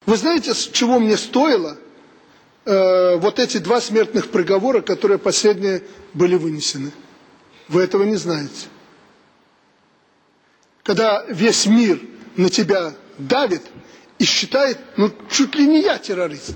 Вы знаете, с чего мне стоило вот эти 2 смертных приговора, которые последние были вынесены? Вы этого не знаете. Когда весь мир на тебя давит и считает, ну чуть ли не я террорист.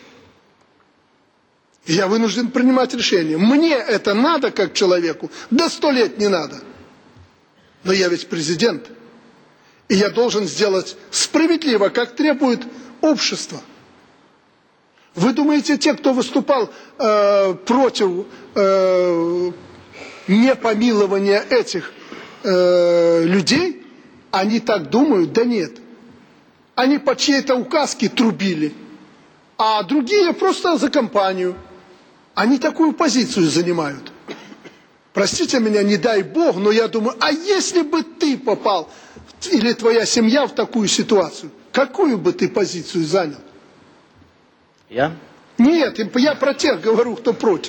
И я вынужден принимать решение. Мне это надо как человеку, до 100 лет не надо. Но я ведь президент. И я должен сделать справедливо, как требует общество. Вы думаете, те, кто выступал против непомилования этих людей, они так думают? Да нет. Они по чьей-то указке трубили, а другие просто за компанию. Они такую позицию занимают. Простите меня, не дай Бог, но я думаю, а если бы ты попал, или твоя семья в такую ситуацию, какую бы ты позицию занял? Я? Нет, я про тех говорю, кто против.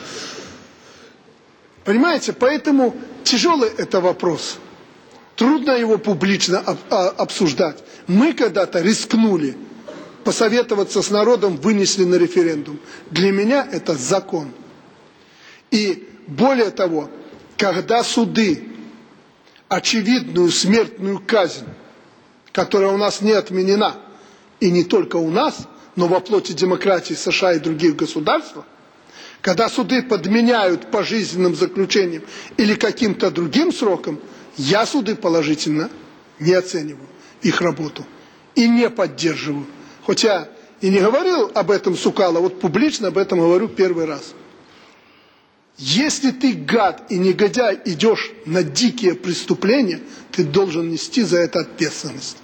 Понимаете, поэтому тяжелый это вопрос. Трудно его публично обсуждать. Мы когда-то рискнули посоветоваться с народом, вынесли на референдум. Для меня это закон. И более того, когда суды очевидную смертную казнь, которая у нас не отменена, и не только у нас, но во плоти демократии США и других государствах, когда суды подменяют пожизненным заключением или каким-то другим сроком, я суды положительно не оцениваю их работу и не поддерживаю. Хотя и не говорил об этом Сукало, вот публично об этом говорю первый раз. Если ты гад и негодяй идешь на дикие преступления, ты должен нести за это ответственность.